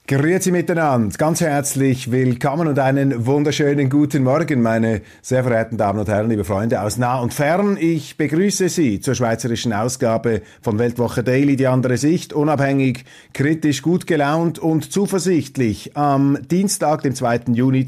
Grüezi miteinander, ganz herzlich willkommen und einen wunderschönen guten Morgen, meine sehr verehrten Damen und Herren, liebe Freunde aus nah und fern. Ich begrüße Sie zur schweizerischen Ausgabe von Weltwoche Daily, die andere Sicht, unabhängig, kritisch, gut gelaunt und zuversichtlich am Dienstag, dem 2. Juni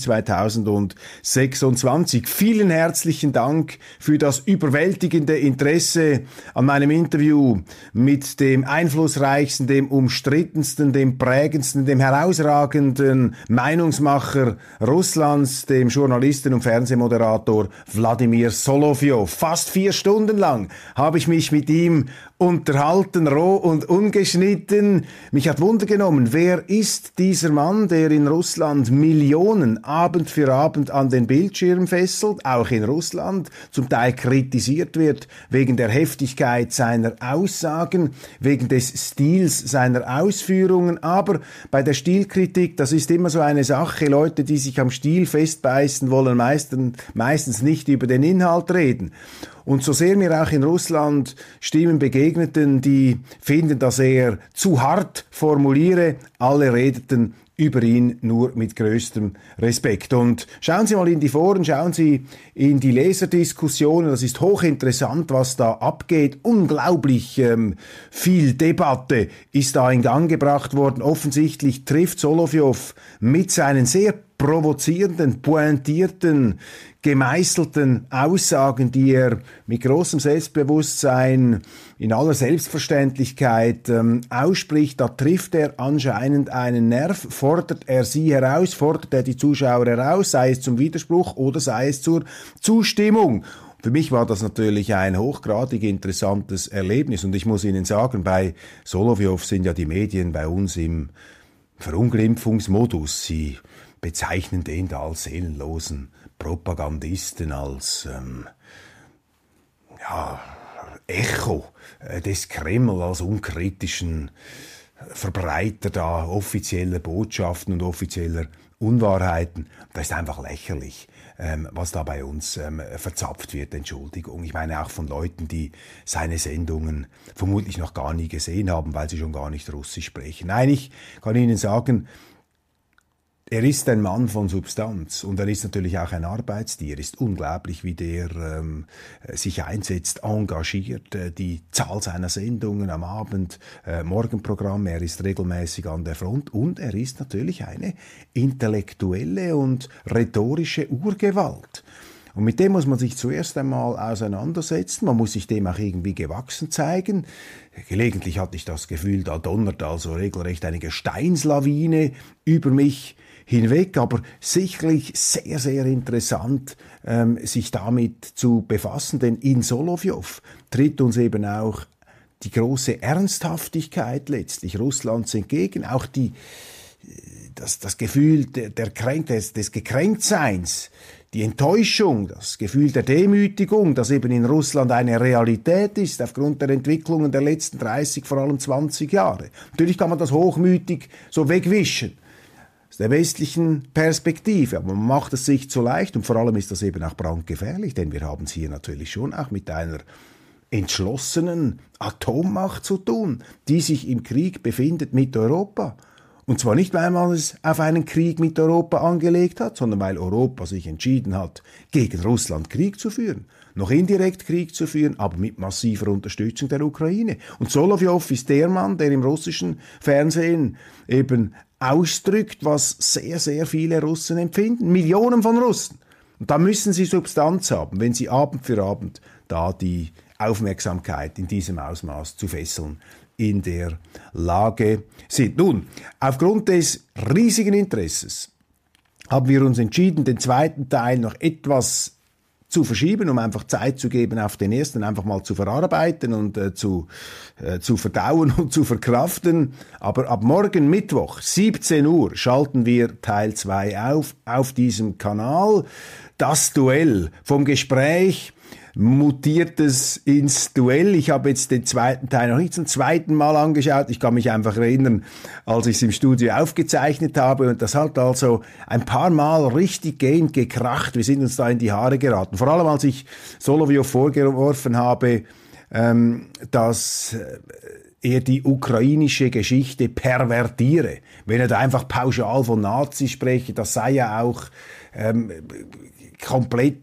2026. Vielen herzlichen Dank für das überwältigende Interesse an meinem Interview mit dem einflussreichsten, dem umstrittensten, dem prägendsten, dem herausragenden Meinungsmacher Russlands, dem Journalisten und Fernsehmoderator Wladimir Solowyjow. Fast 4 Stunden lang habe ich mich mit ihm unterhalten, roh und ungeschnitten. Mich hat Wunder genommen, wer ist dieser Mann, der in Russland Millionen Abend für Abend an den Bildschirm fesselt, auch in Russland, zum Teil kritisiert wird wegen der Heftigkeit seiner Aussagen, wegen des Stils seiner Ausführungen, aber bei der Stilkritik, das ist immer so eine Sache, Leute, die sich am Stil festbeißen wollen, meistens nicht über den Inhalt reden. Und so sehr mir auch in Russland Stimmen begegneten, die finden, dass er zu hart formuliere, alle redeten über ihn nur mit größtem Respekt. Und schauen Sie mal in die Foren, schauen Sie in die Leserdiskussionen, das ist hochinteressant, was da abgeht. Unglaublich viel Debatte ist da in Gang gebracht worden. Offensichtlich trifft Solowyjow mit seinen sehr provozierenden, pointierten, gemeißelten Aussagen, die er mit großem Selbstbewusstsein in aller Selbstverständlichkeit ausspricht, da trifft er anscheinend einen Nerv, fordert er sie heraus, fordert er die Zuschauer heraus, sei es zum Widerspruch oder sei es zur Zustimmung. Für mich war das natürlich ein hochgradig interessantes Erlebnis und ich muss Ihnen sagen, bei Solowyjow sind ja die Medien bei uns im Verunglimpfungsmodus. Sie bezeichnen den da als seelenlosen Propagandisten, als Echo des Kreml, als unkritischen Verbreiter da offizieller Botschaften und offizieller Unwahrheiten. Das ist einfach lächerlich, was da bei uns verzapft wird, Entschuldigung. Ich meine auch von Leuten, die seine Sendungen vermutlich noch gar nie gesehen haben, weil sie schon gar nicht Russisch sprechen. Nein, ich kann Ihnen sagen, er ist ein Mann von Substanz und er ist natürlich auch ein Arbeitstier. Ist unglaublich, wie der sich einsetzt, engagiert, die Zahl seiner Sendungen am Abend, Morgenprogramm, er ist regelmäßig an der Front und er ist natürlich eine intellektuelle und rhetorische Urgewalt. Und mit dem muss man sich zuerst einmal auseinandersetzen, man muss sich dem auch irgendwie gewachsen zeigen. Gelegentlich hatte ich das Gefühl, da donnert also regelrecht eine Gesteinslawine über mich hinweg, aber sicherlich sehr, sehr interessant, sich damit zu befassen, denn in Solowyjow tritt uns eben auch die große Ernsthaftigkeit letztlich Russlands entgegen, auch das Gefühl des Gekränktseins, die Enttäuschung, das Gefühl der Demütigung, das eben in Russland eine Realität ist, aufgrund der Entwicklungen der letzten 30, vor allem 20 Jahre. Natürlich kann man das hochmütig so wegwischen, aus der westlichen Perspektive, aber man macht es sich zu leicht und vor allem ist das eben auch brandgefährlich, denn wir haben es hier natürlich schon auch mit einer entschlossenen Atommacht zu tun, die sich im Krieg befindet mit Europa. Und zwar nicht, weil man es auf einen Krieg mit Europa angelegt hat, sondern weil Europa sich entschieden hat, gegen Russland Krieg zu führen. Noch indirekt Krieg zu führen, aber mit massiver Unterstützung der Ukraine. Und Solowyjow ist der Mann, der im russischen Fernsehen eben ausdrückt, was sehr, sehr viele Russen empfinden. Millionen von Russen. Und da müssen sie Substanz haben, wenn sie Abend für Abend da die Aufmerksamkeit in diesem Ausmaß zu fesseln in der Lage sind. Nun, aufgrund des riesigen Interesses haben wir uns entschieden, den zweiten Teil noch etwas zu verschieben, um einfach Zeit zu geben, auf den ersten einfach mal zu verarbeiten und zu verdauen und zu verkraften. Aber ab morgen Mittwoch, 17 Uhr, schalten wir Teil 2 auf diesem Kanal. Das Duell vom Gespräch mutiert es ins Duell. Ich habe jetzt den zweiten Teil noch nicht zum zweiten Mal angeschaut. Ich kann mich einfach erinnern, als ich es im Studio aufgezeichnet habe und das hat also ein paar Mal richtig gehend gekracht. Wir sind uns da in die Haare geraten. Vor allem, als ich Solowyjow vorgeworfen habe, dass er die ukrainische Geschichte pervertiere, wenn er da einfach pauschal von Nazis spreche, das sei ja auch komplett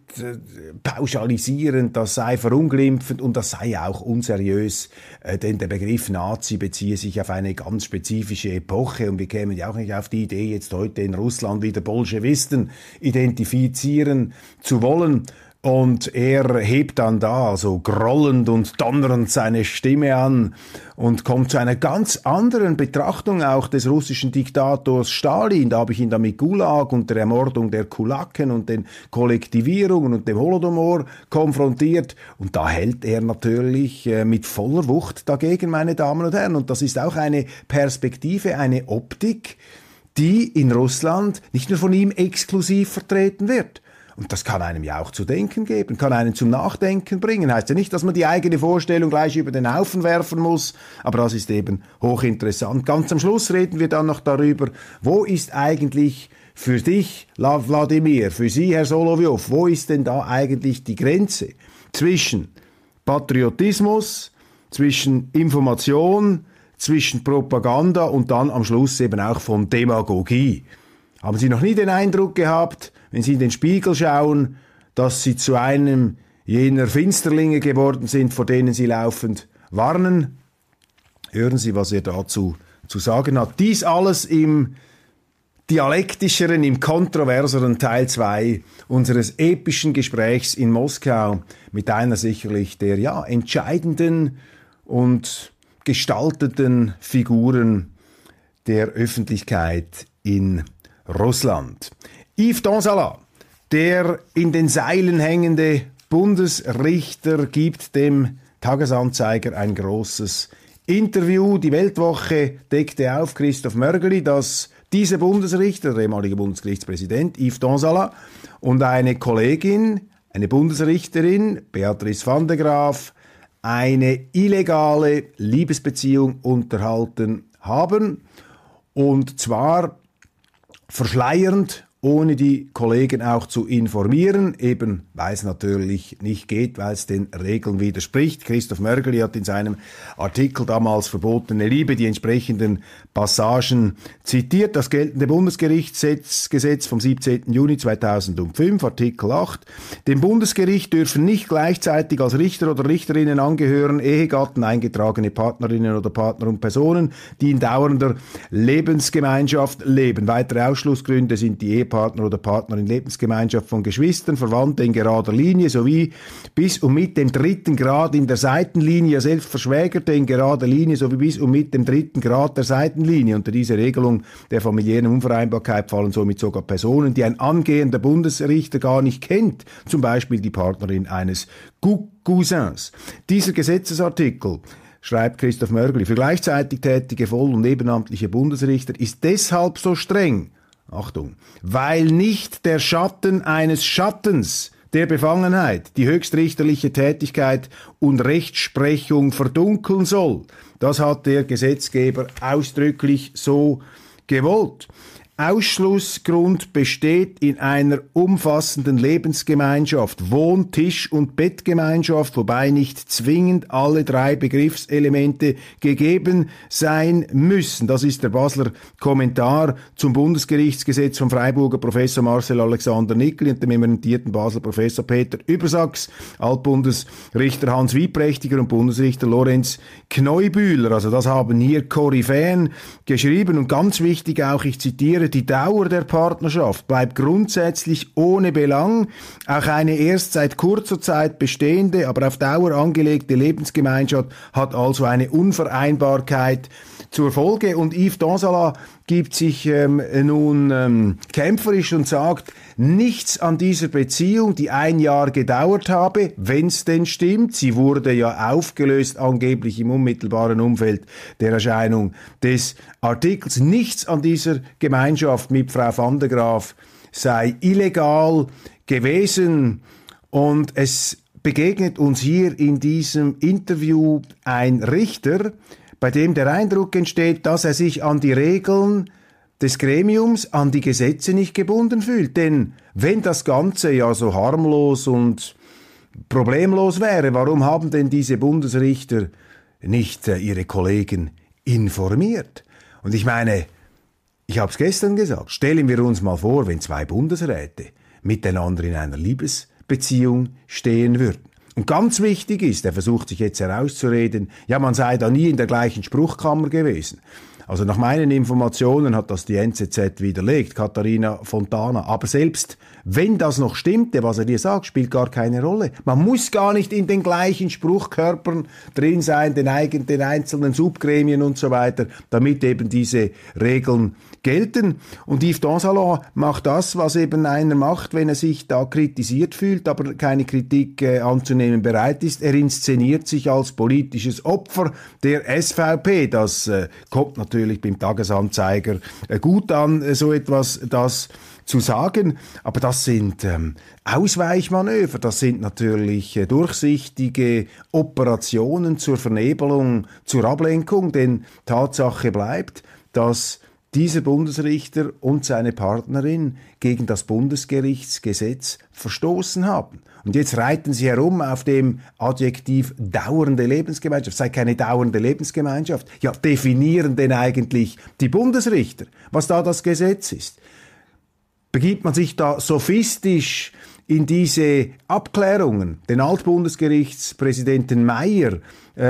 pauschalisierend, das sei verunglimpfend und das sei auch unseriös, denn der Begriff Nazi beziehe sich auf eine ganz spezifische Epoche und wir kämen ja auch nicht auf die Idee, jetzt heute in Russland wieder Bolschewisten identifizieren zu wollen. Und er hebt dann da so grollend und donnernd seine Stimme an und kommt zu einer ganz anderen Betrachtung auch des russischen Diktators Stalin. Da habe ich ihn dann mit Gulag und der Ermordung der Kulaken und den Kollektivierungen und dem Holodomor konfrontiert. Und da hält er natürlich mit voller Wucht dagegen, meine Damen und Herren. Und das ist auch eine Perspektive, eine Optik, die in Russland nicht nur von ihm exklusiv vertreten wird. Und das kann einem ja auch zu denken geben, kann einen zum Nachdenken bringen. Heißt ja nicht, dass man die eigene Vorstellung gleich über den Haufen werfen muss, aber das ist eben hochinteressant. Ganz am Schluss reden wir dann noch darüber, wo ist eigentlich für dich, Wladimir, für Sie, Herr Solovyov, wo ist denn da eigentlich die Grenze zwischen Patriotismus, zwischen Information, zwischen Propaganda und dann am Schluss eben auch von Demagogie? Haben Sie noch nie den Eindruck gehabt, wenn Sie in den Spiegel schauen, dass Sie zu einem jener Finsterlinge geworden sind, vor denen Sie laufend warnen? Hören Sie, was er dazu zu sagen hat. Dies alles im dialektischeren, im kontroverseren Teil 2 unseres epischen Gesprächs in Moskau mit einer sicherlich der entscheidenden und gestalteten Figuren der Öffentlichkeit in Russland. Yves Donsala, der in den Seilen hängende Bundesrichter, gibt dem Tagesanzeiger ein großes Interview. Die Weltwoche deckte auf, Christoph Mörgeli, dass dieser Bundesrichter, der ehemalige Bundesgerichtspräsident Yves Donsala und eine Kollegin, eine Bundesrichterin, Beatrice van der Graaf, eine illegale Liebesbeziehung unterhalten haben. Und zwar verschleiernd, ohne die Kollegen auch zu informieren, eben weil es natürlich nicht geht, weil es den Regeln widerspricht. Christoph Mörgeli hat in seinem Artikel damals Verbotene Liebe die entsprechenden Passagen zitiert. Das geltende Bundesgerichtsgesetz vom 17. Juni 2005, Artikel 8. Dem Bundesgericht dürfen nicht gleichzeitig als Richter oder Richterinnen angehören Ehegatten, eingetragene Partnerinnen oder Partner und Personen, die in dauernder Lebensgemeinschaft leben. Weitere Ausschlussgründe sind die Ehepartner oder Partner in Lebensgemeinschaft von Geschwistern, Verwandte in gerader Linie sowie bis und mit dem 3. Grad in der Seitenlinie, selbst Verschwägerte in gerader Linie sowie bis und mit dem 3. Grad der Seitenlinie. Unter diese Regelung der familiären Unvereinbarkeit fallen somit sogar Personen, die ein angehender Bundesrichter gar nicht kennt, zum Beispiel die Partnerin eines Cousins. Dieser Gesetzesartikel, schreibt Christoph Mörgeli, für gleichzeitig tätige voll- und nebenamtliche Bundesrichter ist deshalb so streng, Achtung, weil nicht der Schatten eines Schattens der Befangenheit die höchstrichterliche Tätigkeit und Rechtsprechung verdunkeln soll. Das hat der Gesetzgeber ausdrücklich so gewollt. Ausschlussgrund besteht in einer umfassenden Lebensgemeinschaft, Wohn-, Tisch- und Bettgemeinschaft, wobei nicht zwingend alle drei Begriffselemente gegeben sein müssen. Das ist der Basler Kommentar zum Bundesgerichtsgesetz vom Freiburger Professor Marcel Alexander Nickel und dem emeritierten Basler Professor Peter Übersachs, Altbundesrichter Hans Wieprächtiger und Bundesrichter Lorenz Kneubühler. Also das haben hier Koryphäen geschrieben und ganz wichtig auch, ich zitiere, die Dauer der Partnerschaft bleibt grundsätzlich ohne Belang. Auch eine erst seit kurzer Zeit bestehende, aber auf Dauer angelegte Lebensgemeinschaft hat also eine Unvereinbarkeit zur Folge. Und Yves Donsala gibt sich nun kämpferisch und sagt, nichts an dieser Beziehung, die 1 Jahr gedauert habe, wenn's denn stimmt, sie wurde ja aufgelöst, angeblich im unmittelbaren Umfeld der Erscheinung des Artikels, nichts an dieser Gemeinschaft mit Frau van der Graaf sei illegal gewesen und es begegnet uns hier in diesem Interview ein Richter, bei dem der Eindruck entsteht, dass er sich an die Regeln des Gremiums, an die Gesetze nicht gebunden fühlt. Denn wenn das Ganze ja so harmlos und problemlos wäre, warum haben denn diese Bundesrichter nicht ihre Kollegen informiert? Und ich meine, ich habe es gestern gesagt, stellen wir uns mal vor, wenn zwei Bundesräte miteinander in einer Liebesbeziehung stehen würden. Und ganz wichtig ist, er versucht sich jetzt herauszureden, ja, man sei da nie in der gleichen Spruchkammer gewesen. Also nach meinen Informationen hat das die NZZ widerlegt, Katharina Fontana. Aber selbst wenn das noch stimmte, was er dir sagt, spielt gar keine Rolle. Man muss gar nicht in den gleichen Spruchkörpern drin sein, den einzelnen Subgremien und so weiter, damit eben diese Regeln gelten. Und Yves Dansalon macht das, was eben einer macht, wenn er sich da kritisiert fühlt, aber keine Kritik anzunehmen bereit ist. Er inszeniert sich als politisches Opfer der SVP. Das kommt natürlich beim Tagesanzeiger gut an, so etwas das zu sagen, aber das sind Ausweichmanöver, das sind natürlich durchsichtige Operationen zur Vernebelung, zur Ablenkung, denn Tatsache bleibt, dass dieser Bundesrichter und seine Partnerin gegen das Bundesgerichtsgesetz verstoßen haben. Und jetzt reiten sie herum auf dem Adjektiv dauernde Lebensgemeinschaft. Sei keine dauernde Lebensgemeinschaft. Ja, definieren denn eigentlich die Bundesrichter, was da das Gesetz ist? Begibt man sich da sophistisch in diese Abklärungen? Den Altbundesgerichtspräsidenten Mayer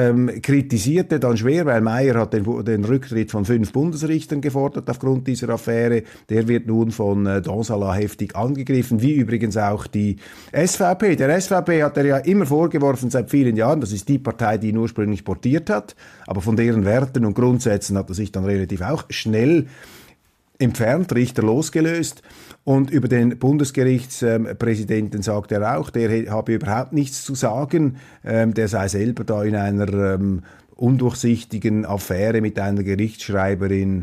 kritisierte dann schwer, weil Mayer hat den Rücktritt von 5 Bundesrichtern gefordert aufgrund dieser Affäre. Der wird nun von Dansalon heftig angegriffen, wie übrigens auch die SVP. Der SVP hat er ja immer vorgeworfen seit vielen Jahren, das ist die Partei, die ihn ursprünglich portiert hat, aber von deren Werten und Grundsätzen hat er sich dann relativ auch schnell entfernt, Richter losgelöst. Und über den Bundesgerichtspräsidenten sagt er auch, der habe überhaupt nichts zu sagen, der sei selber da in einer undurchsichtigen Affäre mit einer Gerichtsschreiberin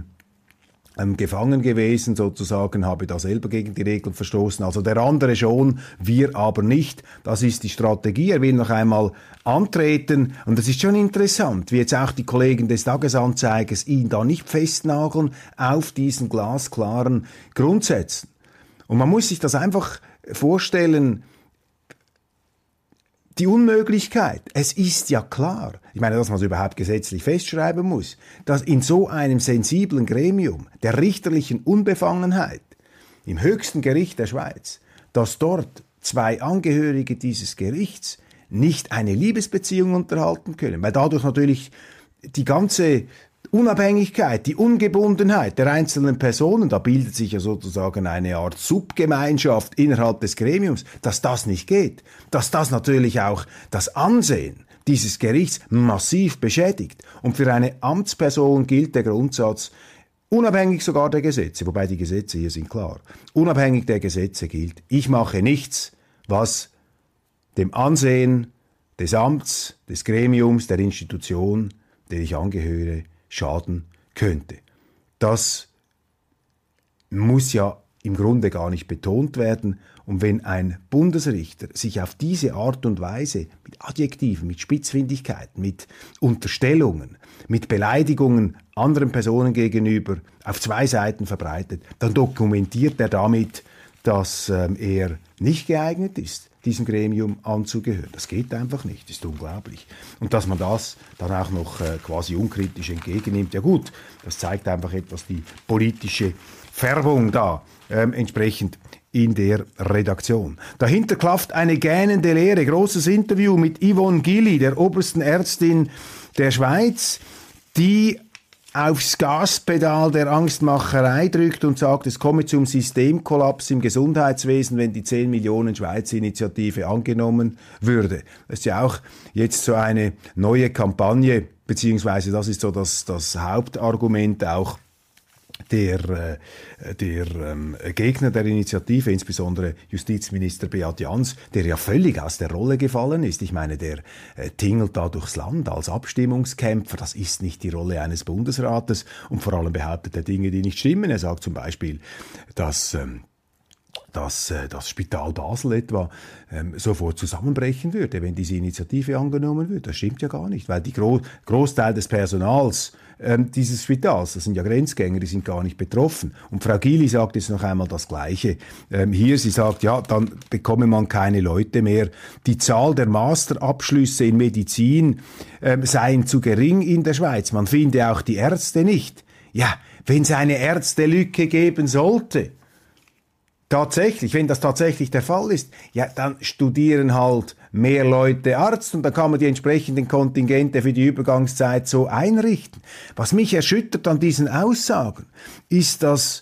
gefangen gewesen, sozusagen, habe da selber gegen die Regeln verstoßen. Also der andere schon, wir aber nicht. Das ist die Strategie. Er will noch einmal antreten. Und das ist schon interessant, wie jetzt auch die Kollegen des Tagesanzeigers ihn da nicht festnageln auf diesen glasklaren Grundsätzen. Und man muss sich das einfach vorstellen, die Unmöglichkeit. Es ist ja klar, ich meine, dass man es überhaupt gesetzlich festschreiben muss, dass in so einem sensiblen Gremium der richterlichen Unbefangenheit im höchsten Gericht der Schweiz, dass dort 2 Angehörige dieses Gerichts nicht eine Liebesbeziehung unterhalten können, weil dadurch natürlich die ganze Unabhängigkeit, die Ungebundenheit der einzelnen Personen, da bildet sich ja sozusagen eine Art Subgemeinschaft innerhalb des Gremiums, dass das nicht geht, dass das natürlich auch das Ansehen dieses Gerichts massiv beschädigt. Und für eine Amtsperson gilt der Grundsatz, unabhängig sogar der Gesetze, wobei die Gesetze hier sind klar, unabhängig der Gesetze gilt, ich mache nichts, was dem Ansehen des Amts, des Gremiums, der Institution, der ich angehöre, schaden könnte. Das muss ja im Grunde gar nicht betont werden. Und wenn ein Bundesrichter sich auf diese Art und Weise mit Adjektiven, mit Spitzfindigkeiten, mit Unterstellungen, mit Beleidigungen anderen Personen gegenüber auf 2 Seiten verbreitet, dann dokumentiert er damit, dass er nicht geeignet ist, diesem Gremium anzugehören. Das geht einfach nicht, das ist unglaublich. Und dass man das dann auch noch quasi unkritisch entgegennimmt, ja gut, das zeigt einfach etwas die politische Färbung da entsprechend in der Redaktion. Dahinter klafft eine gähnende Leere. Großes Interview mit Yvonne Gilly, der obersten Ärztin der Schweiz, die aufs Gaspedal der Angstmacherei drückt und sagt, es komme zum Systemkollaps im Gesundheitswesen, wenn die 10 Millionen Schweizer Initiative angenommen würde. Das ist ja auch jetzt so eine neue Kampagne, beziehungsweise das ist so das Hauptargument auch der Gegner der Initiative, insbesondere Justizminister Beat Jans, der ja völlig aus der Rolle gefallen ist. Ich meine, der tingelt da durchs Land als Abstimmungskämpfer. Das ist nicht die Rolle eines Bundesrates und vor allem behauptet er Dinge, die nicht stimmen. Er sagt zum Beispiel, dass dass das Spital Basel etwa sofort zusammenbrechen würde, wenn diese Initiative angenommen wird. Das stimmt ja gar nicht, weil die Großteil des Personals dieses Spitals, das sind ja Grenzgänger, die sind gar nicht betroffen. Und Frau Gyli sagt jetzt noch einmal das Gleiche. Hier, sie sagt, ja, dann bekomme man keine Leute mehr. Die Zahl der Masterabschlüsse in Medizin seien zu gering in der Schweiz. Man finde auch die Ärzte nicht. Ja, wenn es eine Ärztelücke geben sollte, tatsächlich, wenn das tatsächlich der Fall ist, ja, dann studieren halt mehr Leute Arzt und dann kann man die entsprechenden Kontingente für die Übergangszeit so einrichten. Was mich erschüttert an diesen Aussagen, ist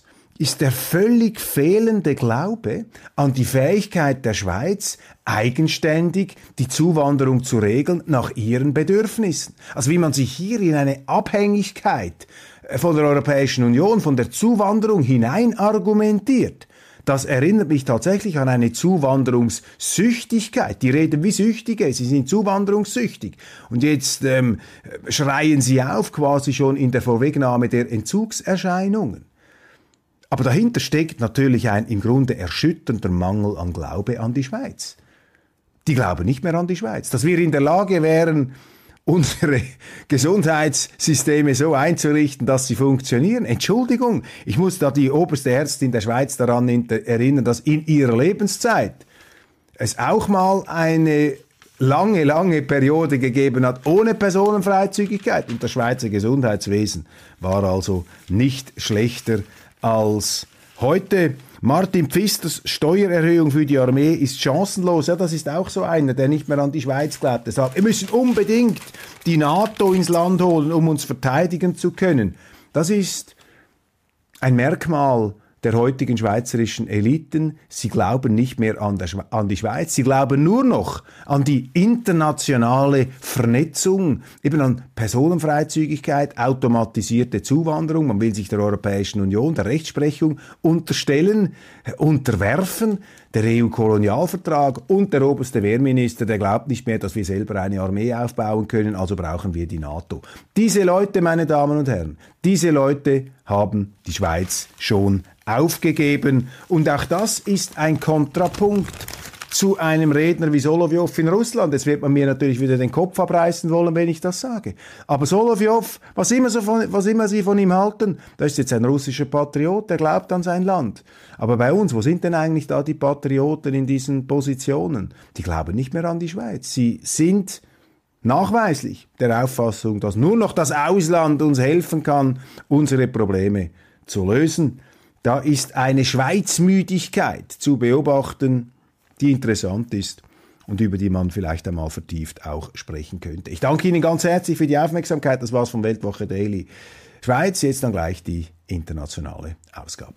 der völlig fehlende Glaube an die Fähigkeit der Schweiz, eigenständig die Zuwanderung zu regeln nach ihren Bedürfnissen. Also wie man sich hier in eine Abhängigkeit von der Europäischen Union, von der Zuwanderung hinein argumentiert. Das erinnert mich tatsächlich an eine Zuwanderungssüchtigkeit. Die reden wie Süchtige, sie sind zuwanderungssüchtig. Und jetzt schreien sie auf, quasi schon in der Vorwegnahme der Entzugserscheinungen. Aber dahinter steckt natürlich ein im Grunde erschütternder Mangel an Glaube an die Schweiz. Die glauben nicht mehr an die Schweiz. Dass wir in der Lage wären, unsere Gesundheitssysteme so einzurichten, dass sie funktionieren. Entschuldigung, ich muss da die oberste Ärztin der Schweiz daran erinnern, dass in ihrer Lebenszeit es auch mal eine lange Periode gegeben hat ohne Personenfreizügigkeit. Und das Schweizer Gesundheitswesen war also nicht schlechter als heute. Martin Pfisters Steuererhöhung für die Armee ist chancenlos. Ja, das ist auch so einer, der nicht mehr an die Schweiz glaubt. Er sagt, wir müssen unbedingt die NATO ins Land holen, um uns verteidigen zu können. Das ist ein Merkmal der heutigen schweizerischen Eliten. Sie glauben nicht mehr an die Schweiz. Sie glauben nur noch an die internationale Vernetzung, eben an Personenfreizügigkeit, automatisierte Zuwanderung. Man will sich der Europäischen Union, der Rechtsprechung unterstellen, unterwerfen. Der EU-Kolonialvertrag und der oberste Wehrminister, der glaubt nicht mehr, dass wir selber eine Armee aufbauen können, also brauchen wir die NATO. Diese Leute, meine Damen und Herren, diese Leute haben die Schweiz schon aufgegeben. Und auch das ist ein Kontrapunkt zu einem Redner wie Solovyov in Russland. Jetzt wird man mir natürlich wieder den Kopf abreißen wollen, wenn ich das sage. Aber Solovyov, was immer Sie von ihm halten, das ist jetzt ein russischer Patriot, der glaubt an sein Land. Aber bei uns, wo sind denn eigentlich da die Patrioten in diesen Positionen? Die glauben nicht mehr an die Schweiz. Sie sind nachweislich der Auffassung, dass nur noch das Ausland uns helfen kann, unsere Probleme zu lösen. Da ist eine Schweizmüdigkeit zu beobachten, die interessant ist und über die man vielleicht einmal vertieft auch sprechen könnte. Ich danke Ihnen ganz herzlich für die Aufmerksamkeit. Das war's von Weltwoche Daily Schweiz. Jetzt dann gleich die internationale Ausgabe.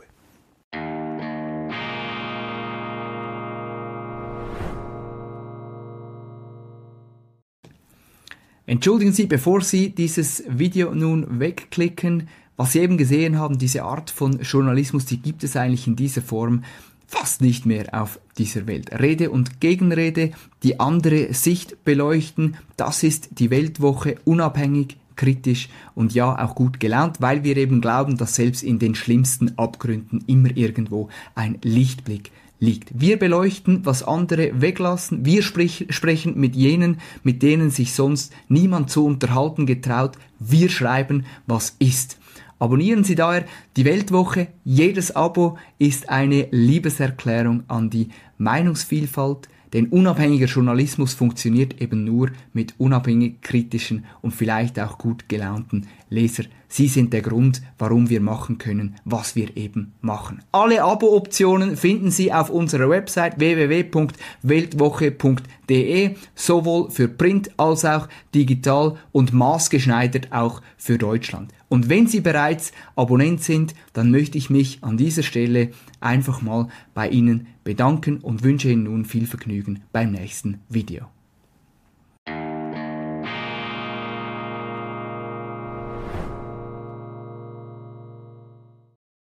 Entschuldigen Sie, bevor Sie dieses Video nun wegklicken, was Sie eben gesehen haben, diese Art von Journalismus, die gibt es eigentlich in dieser Form fast nicht mehr auf dieser Welt. Rede und Gegenrede, die andere Sicht beleuchten, das ist die Weltwoche, unabhängig, kritisch und ja auch gut gelaunt, weil wir eben glauben, dass selbst in den schlimmsten Abgründen immer irgendwo ein Lichtblick liegt. Wir beleuchten, was andere weglassen. Wir sprechen mit jenen, mit denen sich sonst niemand zu unterhalten getraut. Wir schreiben, was ist. Abonnieren Sie daher die Weltwoche. Jedes Abo ist eine Liebeserklärung an die Meinungsvielfalt. Denn unabhängiger Journalismus funktioniert eben nur mit unabhängig kritischen und vielleicht auch gut gelaunten Lesern. Sie sind der Grund, warum wir machen können, was wir eben machen. Alle Abo-Optionen finden Sie auf unserer Website www.weltwoche.de, sowohl für Print als auch digital und maßgeschneidert auch für Deutschland. Und wenn Sie bereits Abonnent sind, dann möchte ich mich an dieser Stelle einfach mal bei Ihnen bedanken und wünsche Ihnen nun viel Vergnügen beim nächsten Video.